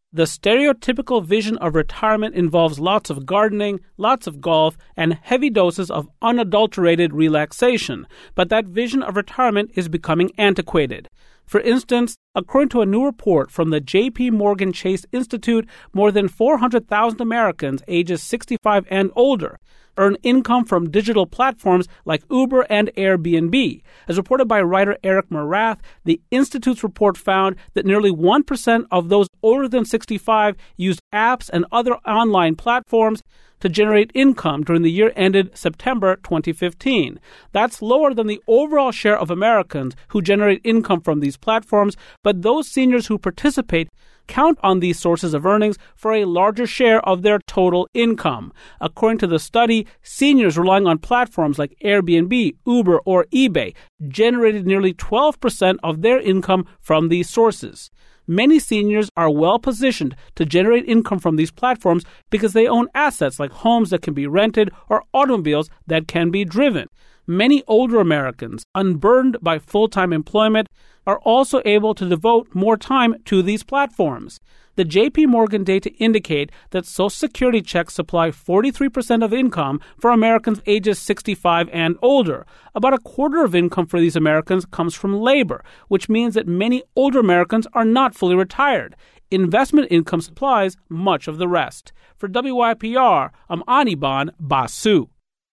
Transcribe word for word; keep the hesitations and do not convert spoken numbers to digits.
The stereotypical vision of retirement involves lots of gardening, lots of golf, and heavy doses of unadulterated relaxation, but that vision of retirement is becoming antiquated. For instance, according to a new report from the J P Morgan Chase Institute, more than four hundred thousand Americans ages sixty-five and older earn income from digital platforms like Uber and Airbnb. As reported by writer Eric Morath, the Institute's report found that nearly one percent of those older than sixty-five used apps and other online platforms to generate income during the year ended September twenty fifteen. That's lower than the overall share of Americans who generate income from these platforms, but those seniors who participate count on these sources of earnings for a larger share of their total income. According to the study, seniors relying on platforms like Airbnb, Uber, or eBay generated nearly twelve percent of their income from these sources. Many seniors are well positioned to generate income from these platforms because they own assets like homes that can be rented or automobiles that can be driven. Many older Americans, unburdened by full-time employment, are also able to devote more time to these platforms. The J P Morgan data indicate that Social Security checks supply forty-three percent of income for Americans ages sixty-five and older. About a quarter of income for these Americans comes from labor, which means that many older Americans are not fully retired. Investment income supplies much of the rest. For W Y P R, I'm Anirban Basu.